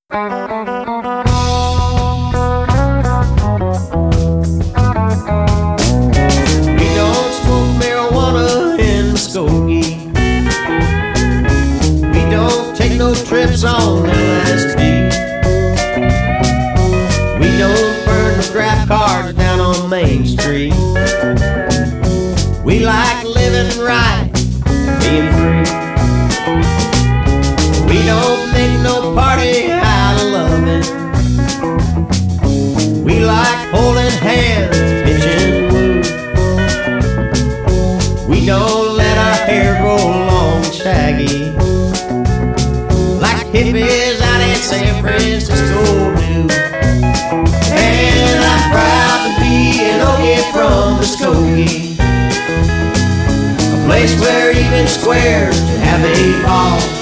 We don't smoke marijuana in Muskogee. We don't take no trips on LSD. We don't burn the scrap cars down on Main Street. We like living right and being free. We don't make no party out of loving. We like holding hands, pitching woo. We don't let our hair grow long and shaggy like hippies out in San Francisco do. And I'm proud to be an Okie from Muskogee, a place where even squares can have a ball.